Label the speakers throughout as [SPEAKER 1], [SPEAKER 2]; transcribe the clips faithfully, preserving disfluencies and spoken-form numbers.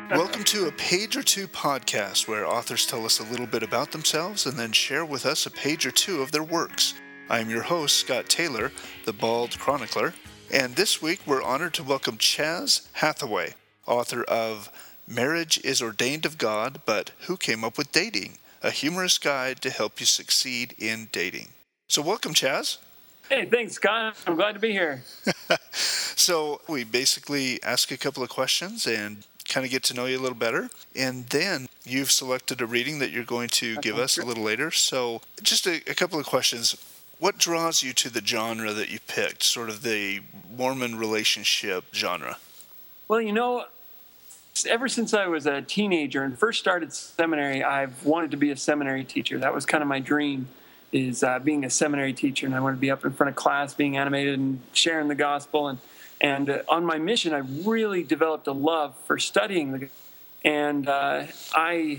[SPEAKER 1] Welcome to A Page or Two podcast, where authors tell us a little bit about themselves and then share with us a page or two of their works. I am your host, Scott Taylor, the Bald Chronicler, and this week we're honored to welcome Chaz Hathaway, author of Marriage is Ordained of God, but Who Came Up with Dating? A humorous guide to help you succeed in dating. So welcome, Chaz.
[SPEAKER 2] Hey, thanks, Scott. I'm glad to be here.
[SPEAKER 1] So we basically ask a couple of questions and kind of get to know you a little better. And then you've selected a reading that you're going to give us a little later. So just a, a couple of questions. What draws you to the genre that you picked, sort of the Mormon relationship genre?
[SPEAKER 2] Well, you know, ever since I was a teenager and first started seminary, I've wanted to be a seminary teacher. That was kind of my dream, is uh, being a seminary teacher. And I wanted to be up in front of class, being animated and sharing the gospel. And And uh, on my mission, I really developed a love for studying the and uh, I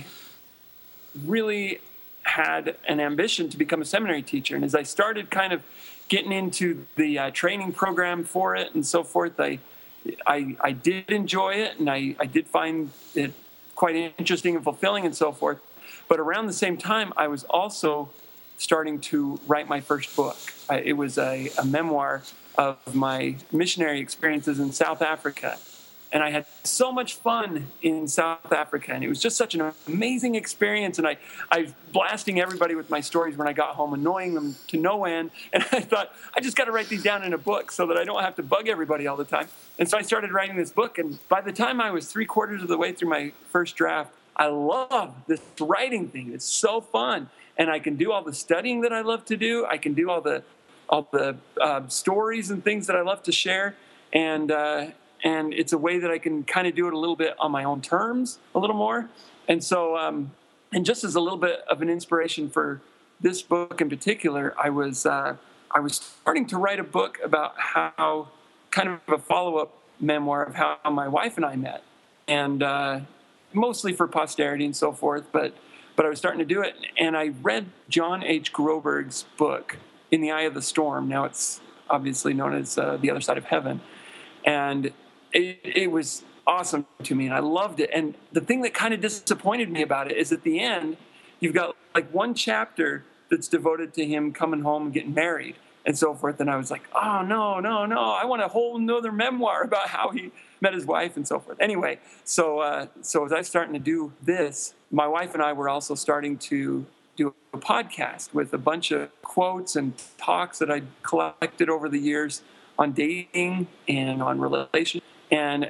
[SPEAKER 2] really had an ambition to become a seminary teacher. And as I started kind of getting into the uh, training program for it and so forth, I I, I did enjoy it, and I, I did find it quite interesting and fulfilling and so forth. But around the same time, I was also starting to write my first book. I, it was a, a memoir of my missionary experiences in South Africa. And I had so much fun in South Africa, and it was just such an amazing experience. And I, I was blasting everybody with my stories when I got home, annoying them to no end. And I thought, I just got to write these down in a book so that I don't have to bug everybody all the time. And so I started writing this book, and by the time I was three quarters of the way through my first draft, I love this writing thing. It's so fun. And I can do all the studying that I love to do. I can do all the all the uh, stories and things that I love to share. And uh, and it's a way that I can kind of do it a little bit on my own terms, a little more. And so, um, and just as a little bit of an inspiration for this book in particular, I was uh, I was starting to write a book about how, kind of a follow-up memoir of how my wife and I met. And uh, mostly for posterity and so forth, but but I was starting to do it. And I read John H. Groberg's book, In the Eye of the Storm. Now it's obviously known as uh, The Other Side of Heaven. And it, it was awesome to me, and I loved it. And the thing that kind of disappointed me about it is at the end, you've got like one chapter that's devoted to him coming home and getting married and so forth. And I was like, oh, no, no, no. I want a whole nother memoir about how he met his wife and so forth. Anyway, so uh, so as I was starting to do this, my wife and I were also starting to do a podcast with a bunch of quotes and talks that I'd collected over the years on dating and on relationships. And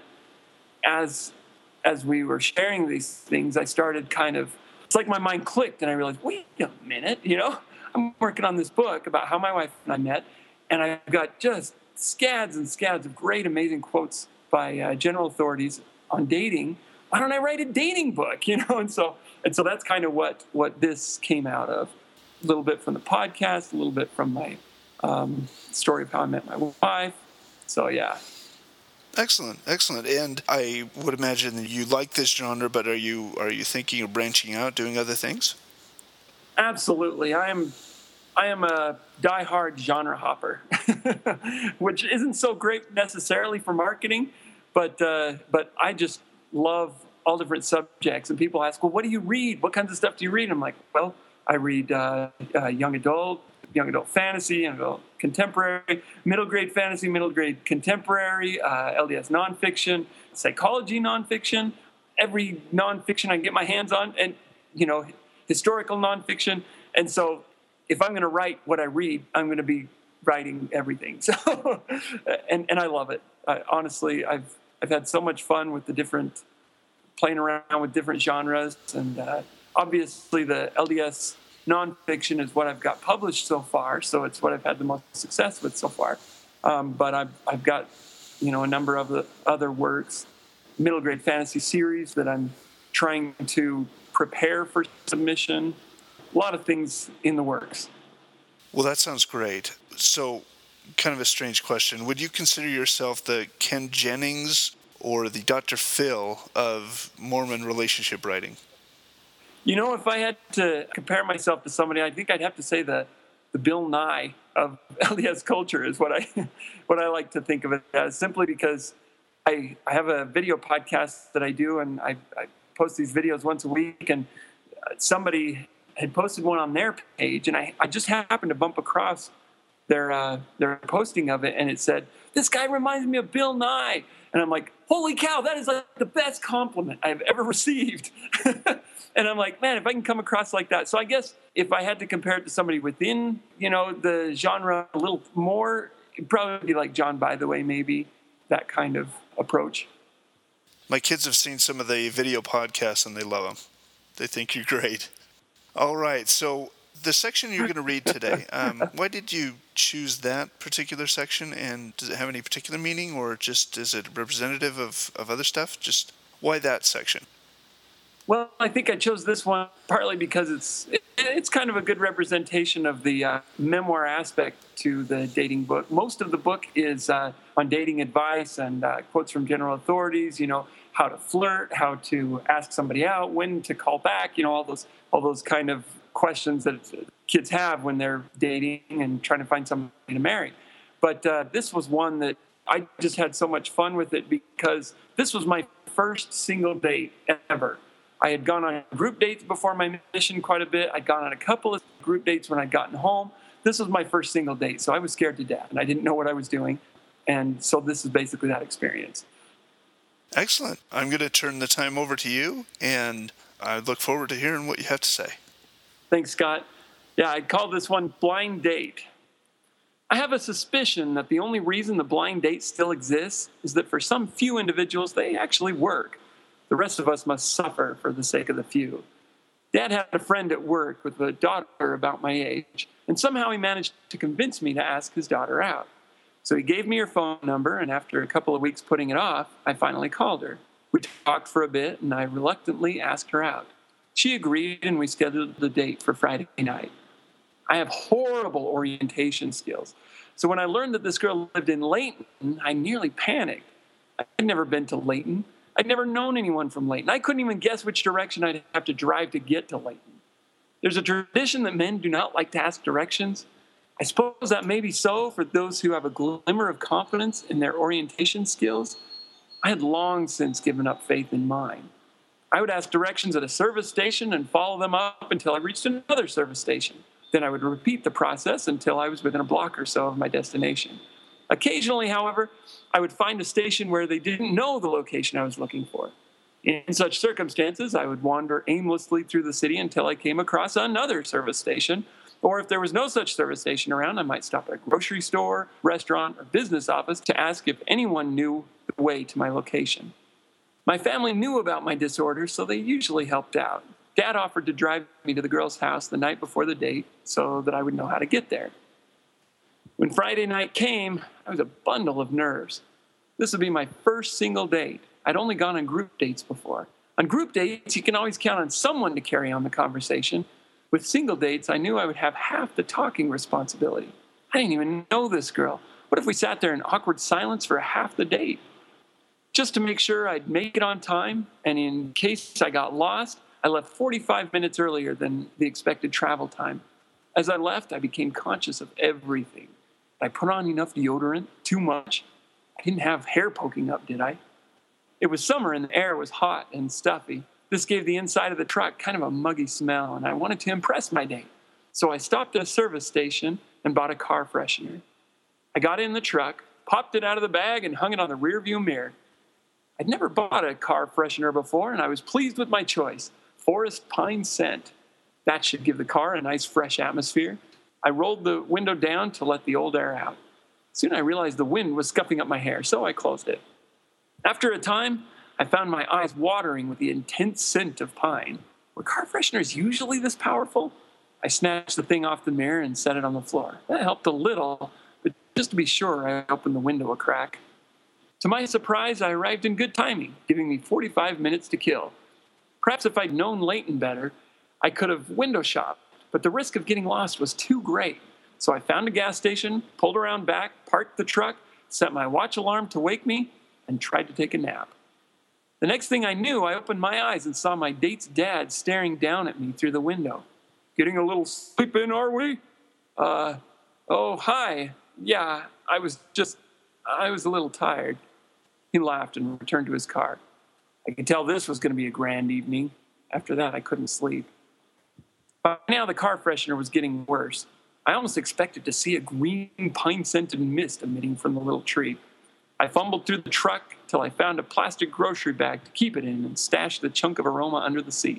[SPEAKER 2] as as we were sharing these things, I started kind of, it's like my mind clicked, and I realized, wait a minute, you know, I'm working on this book about how my wife and I met, and I've got just scads and scads of great, amazing quotes by uh, general authorities on dating. Why don't I write a dating book, you know? And so and so that's kind of what, what this came out of. A little bit from the podcast, a little bit from my um, story of how I met my wife. So, yeah.
[SPEAKER 1] Excellent, excellent. And I would imagine that you like this genre, but are you are you thinking of branching out, doing other things?
[SPEAKER 2] Absolutely. I am I am a diehard genre hopper, which isn't so great necessarily for marketing, but uh, but I just love all different subjects. And people ask, well, what do you read? What kinds of stuff do you read? And I'm like, well, I read uh, uh, young adult, young adult fantasy, young adult contemporary, middle grade fantasy, middle grade contemporary, uh, L D S nonfiction, psychology nonfiction, every nonfiction I can get my hands on, and, you know, historical nonfiction. And so if I'm going to write what I read, I'm going to be writing everything. So, and, and I love it. I, honestly, I've, I've had so much fun with the different, playing around with different genres. And uh, obviously the L D S nonfiction is what I've got published so far, so it's what I've had the most success with so far. Um, but I've I've got, you know, a number of the other works, middle grade fantasy series that I'm trying to prepare for submission. A lot of things in the works.
[SPEAKER 1] Well, that sounds great. So, kind of a strange question. Would you consider yourself the Ken Jennings or the Doctor Phil of Mormon relationship writing?
[SPEAKER 2] You know, if I had to compare myself to somebody, I think I'd have to say the the Bill Nye of L D S culture is what I what I like to think of it as, simply because I, I have a video podcast that I do, and I, I post these videos once a week, and somebody had posted one on their page, and I, I just happened to bump across their uh, their posting of it, and it said, "This guy reminds me of Bill Nye." And I'm like, holy cow, that is like the best compliment I've ever received. And I'm like, man, if I can come across like that. So I guess if I had to compare it to somebody within, you know, the genre a little more, it'd probably be like John By the Way, maybe, that kind of approach.
[SPEAKER 1] My kids have seen some of the video podcasts, and they love them. They think you're great. All right, so the section you're going to read today, um, why did you choose that particular section, and does it have any particular meaning, or just is it representative of, of other stuff? Just why that section?
[SPEAKER 2] Well, I think I chose this one partly because it's it, it's kind of a good representation of the uh, memoir aspect to the dating book. Most of the book is uh, on dating advice and uh, quotes from general authorities, you know, how to flirt, how to ask somebody out, when to call back, you know, all those all those kind of questions that kids have when they're dating and trying to find somebody to marry. But uh, this was one that I just had so much fun with it because this was my first single date ever. I had gone on group dates before my mission quite a bit. I'd gone on a couple of group dates when I'd gotten home. This was my first single date, so I was scared to death, and I didn't know what I was doing. And so this is basically that experience.
[SPEAKER 1] Excellent. I'm going to turn the time over to you, and I look forward to hearing what you have to say.
[SPEAKER 2] Thanks, Scott. Yeah, I call this one Blind Date. I have a suspicion that the only reason the blind date still exists is that for some few individuals, they actually work. The rest of us must suffer for the sake of the few. Dad had a friend at work with a daughter about my age, and somehow he managed to convince me to ask his daughter out. So he gave me her phone number, and after a couple of weeks putting it off, I finally called her. We talked for a bit, and I reluctantly asked her out. She agreed, and we scheduled the date for Friday night. I have horrible orientation skills, so when I learned that this girl lived in Layton, I nearly panicked. I'd never been to Layton. I'd never known anyone from Layton. I couldn't even guess which direction I'd have to drive to get to Layton. There's a tradition that men do not like to ask directions. I suppose that may be so for those who have a glimmer of confidence in their orientation skills. I had long since given up faith in mine. I would ask directions at a service station and follow them up until I reached another service station. Then I would repeat the process until I was within a block or so of my destination. Occasionally, however, I would find a station where they didn't know the location I was looking for. In such circumstances, I would wander aimlessly through the city until I came across another service station, or if there was no such service station around, I might stop at a grocery store, restaurant, or business office to ask if anyone knew the way to my location. My family knew about my disorder, so they usually helped out. Dad offered to drive me to the girl's house the night before the date so that I would know how to get there. When Friday night came, I was a bundle of nerves. This would be my first single date. I'd only gone on group dates before. On group dates, you can always count on someone to carry on the conversation. With single dates, I knew I would have half the talking responsibility. I didn't even know this girl. What if we sat there in awkward silence for half the date? Just to make sure I'd make it on time, and in case I got lost, I left forty-five minutes earlier than the expected travel time. As I left, I became conscious of everything. Did I put on enough deodorant? Too much? I didn't have hair poking up, did I? It was summer and the air was hot and stuffy. This gave the inside of the truck kind of a muggy smell, and I wanted to impress my date. So I stopped at a service station and bought a car freshener. I got in the truck, popped it out of the bag, and hung it on the rearview mirror. I'd never bought a car freshener before, and I was pleased with my choice. Forest pine scent. That should give the car a nice fresh atmosphere. I rolled the window down to let the old air out. Soon I realized the wind was scuffing up my hair, so I closed it. After a time, I found my eyes watering with the intense scent of pine. Were car fresheners usually this powerful? I snatched the thing off the mirror and set it on the floor. That helped a little, but just to be sure, I opened the window a crack. To my surprise, I arrived in good timing, giving me forty-five minutes to kill. Perhaps if I'd known Layton better, I could have window shopped, but the risk of getting lost was too great. So I found a gas station, pulled around back, parked the truck, set my watch alarm to wake me, and tried to take a nap. The next thing I knew, I opened my eyes and saw my date's dad staring down at me through the window. Getting a little sleep in, are we? Uh, oh, hi. Yeah, I was just, I was a little tired. He laughed and returned to his car. I could tell this was going to be a grand evening. After that, I couldn't sleep. By now, the car freshener was getting worse. I almost expected to see a green pine-scented mist emitting from the little tree. I fumbled through the truck till I found a plastic grocery bag to keep it in and stashed the chunk of aroma under the seat.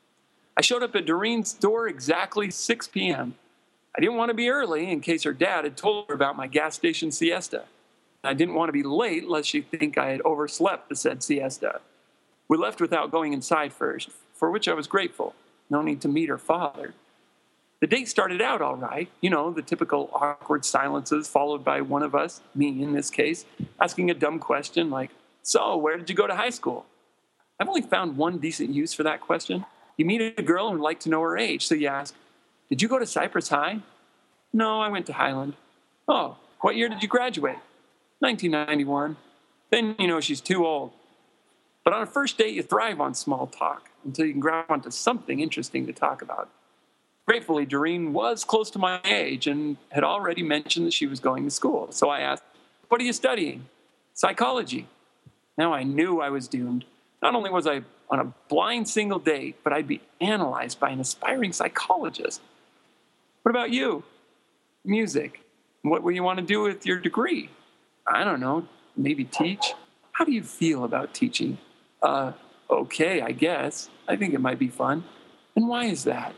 [SPEAKER 2] I showed up at Doreen's door exactly six p.m. I didn't want to be early in case her dad had told her about my gas station siesta. I didn't want to be late lest she think I had overslept the said siesta. We left without going inside first, for which I was grateful. No need to meet her father. The date started out all right. You know, the typical awkward silences followed by one of us, me in this case, asking a dumb question like, "So, where did you go to high school?" I've only found one decent use for that question. You meet a girl and would like to know her age, so you ask, "Did you go to Cypress High?" "No, I went to Highland." "Oh, what year did you graduate?" nineteen ninety-one. Then you know she's too old. But on a first date, you thrive on small talk until you can grab onto something interesting to talk about. Gratefully, Doreen was close to my age and had already mentioned that she was going to school. So I asked, "What are you studying?" "Psychology." Now I knew I was doomed. Not only was I on a blind single date, but I'd be analyzed by an aspiring psychologist. "What about you?" "Music." "What will you want to do with your degree?" "I don't know, maybe teach." "How do you feel about teaching?" Uh, okay, I guess. I think it might be fun." "And why is that?"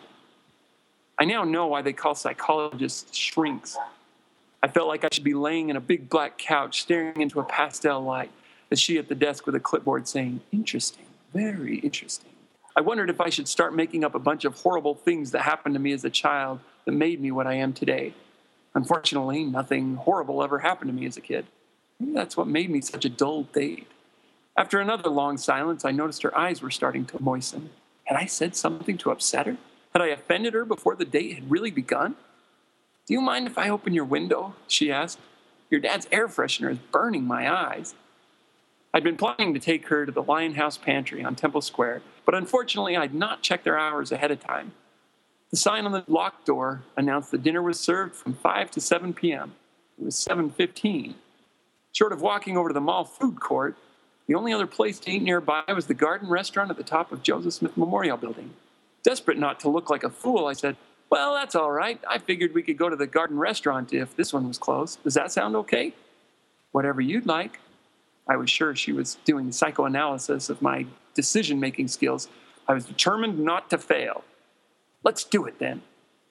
[SPEAKER 2] I now know why they call psychologists shrinks. I felt like I should be laying in a big black couch staring into a pastel light, as she at the desk with a clipboard saying, "Interesting, very interesting." I wondered if I should start making up a bunch of horrible things that happened to me as a child that made me what I am today. Unfortunately, nothing horrible ever happened to me as a kid. Maybe that's what made me such a dull date. After another long silence, I noticed her eyes were starting to moisten. Had I said something to upset her? Had I offended her before the date had really begun? "Do you mind if I open your window?" she asked. "Your dad's air freshener is burning my eyes." I'd been planning to take her to the Lion House Pantry on Temple Square, but unfortunately I'd not checked their hours ahead of time. The sign on the locked door announced the dinner was served from five to seven p.m. It was seven fifteen. Short of walking over to the mall food court, the only other place to eat nearby was the Garden Restaurant at the top of Joseph Smith Memorial Building. Desperate not to look like a fool, I said, "Well, that's all right. I figured we could go to the Garden Restaurant if this one was closed. Does that sound okay?" "Whatever you'd like." I was sure she was doing psychoanalysis of my decision-making skills. I was determined not to fail. "Let's do it then."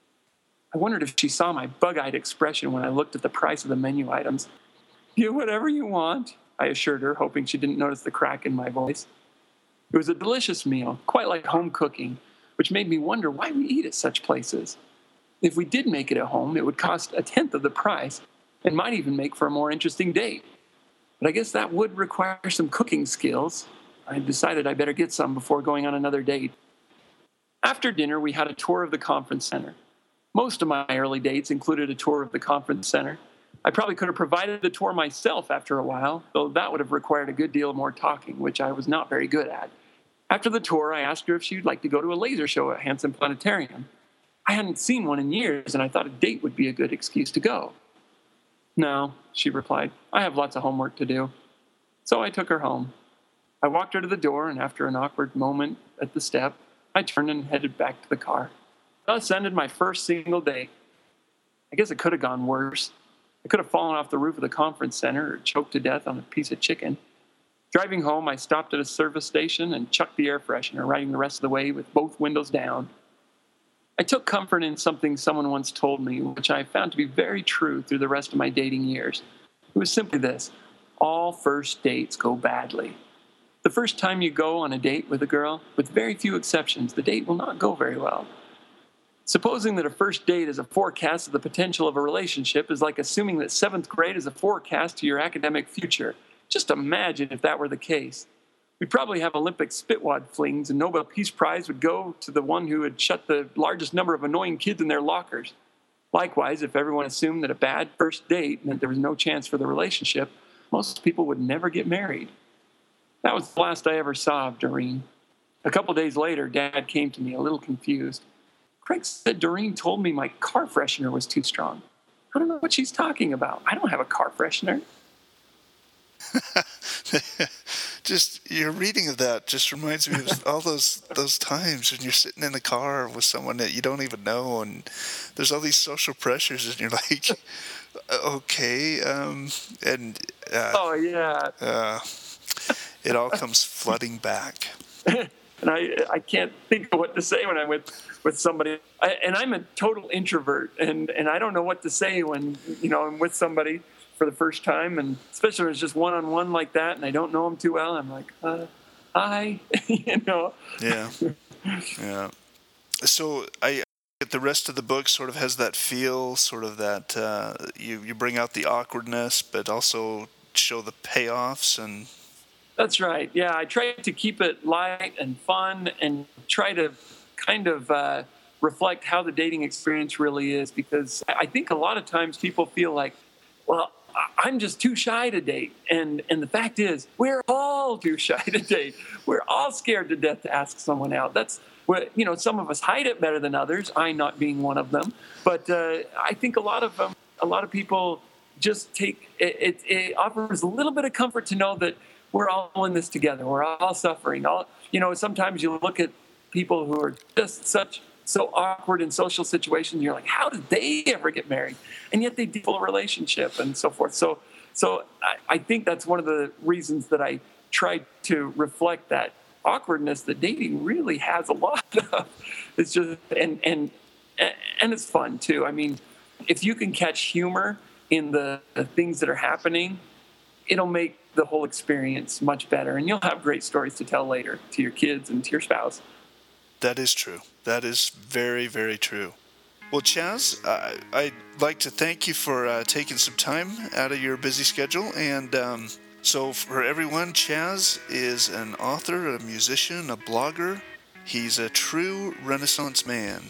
[SPEAKER 2] I wondered if she saw my bug-eyed expression when I looked at the price of the menu items. "Get whatever you want," I assured her, hoping she didn't notice the crack in my voice. It was a delicious meal, quite like home cooking, which made me wonder why we eat at such places. If we did make it at home, it would cost a tenth of the price and might even make for a more interesting date. But I guess that would require some cooking skills. I decided I better get some before going on another date. After dinner, we had a tour of the conference center. Most of my early dates included a tour of the conference center. I probably could have provided the tour myself after a while, though that would have required a good deal more talking, which I was not very good at. After the tour, I asked her if she would like to go to a laser show at Hanson Planetarium. I hadn't seen one in years, and I thought a date would be a good excuse to go. "No," she replied. "I have lots of homework to do." So I took her home. I walked her to the door, and after an awkward moment at the step, I turned and headed back to the car. Thus ended my first single date. I guess it could have gone worse. I could have fallen off the roof of the conference center or choked to death on a piece of chicken. Driving home, I stopped at a service station and chucked the air freshener, riding the rest of the way with both windows down. I took comfort in something someone once told me, which I found to be very true through the rest of my dating years. It was simply this: all first dates go badly. The first time you go on a date with a girl, with very few exceptions, the date will not go very well. Supposing that a first date is a forecast of the potential of a relationship is like assuming that seventh grade is a forecast to your academic future. Just imagine if that were the case. We'd probably have Olympic spitwad flings, and Nobel Peace Prize would go to the one who had shut the largest number of annoying kids in their lockers. Likewise, if everyone assumed that a bad first date meant there was no chance for the relationship, most people would never get married. That was the last I ever saw of Doreen. A couple days later, Dad came to me a little confused. "Craig said Doreen told me my car freshener was too strong." "I don't know what she's talking about. I don't have a car freshener."
[SPEAKER 1] Just your reading of that just reminds me of all those those times when you're sitting in a car with someone that you don't even know, and there's all these social pressures, and you're like, okay, um, and uh,
[SPEAKER 2] Oh yeah.
[SPEAKER 1] uh, it all comes flooding back.
[SPEAKER 2] And I I can't think of what to say when I'm with with somebody. I, and I'm a total introvert, and and I don't know what to say when you know I'm with somebody for the first time, and especially when it's just one on one like that, and I don't know them too well. I'm like, uh, hi, you know.
[SPEAKER 1] Yeah, yeah. So I. The rest of the book sort of has that feel, sort of that uh, you you bring out the awkwardness, but also show the payoffs. And
[SPEAKER 2] That's right. Yeah, I try to keep it light and fun, and try to kind of uh, reflect how the dating experience really is, because I think a lot of times people feel like, well, I- I'm just too shy to date, and and the fact is, we're all too shy to date. We're all scared to death to ask someone out. That's what, you know. Some of us hide it better than others. I not being one of them, but uh, I think a lot of um, a lot of people just take it, it. It offers a little bit of comfort to know that we're all in this together. We're all suffering. All you know. Sometimes you look at people who are just such so awkward in social situations. You're like, how did they ever get married? And yet they develop a relationship and so forth. So, so I, I think that's one of the reasons that I try to reflect that awkwardness that dating really has a lot of. It's just and and and it's fun too. I mean, if you can catch humor in the, the things that are happening, it'll make the whole experience much better, and you'll have great stories to tell later to your kids and to your spouse.
[SPEAKER 1] that is true. That is very, very true. Well, Chaz, uh, I'd like to thank you for uh, taking some time out of your busy schedule. And um, so for everyone, Chaz is an author, a musician, a blogger. He's a true Renaissance man.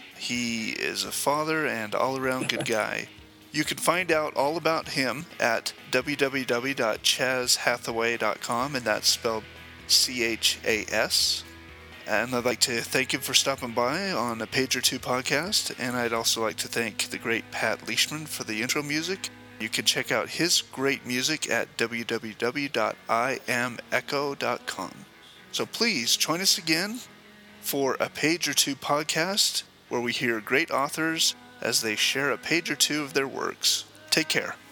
[SPEAKER 1] He is a father and all-around good guy. You can find out all about him at w w w dot chaz hathaway dot com, and that's spelled C H A S. And I'd like to thank him for stopping by on a Page or Two podcast. And I'd also like to thank the great Pat Leishman for the intro music. You can check out his great music at w w w dot i am echo dot com. So please join us again for a Page or Two podcast, where we hear great authors as they share a page or two of their works. Take care.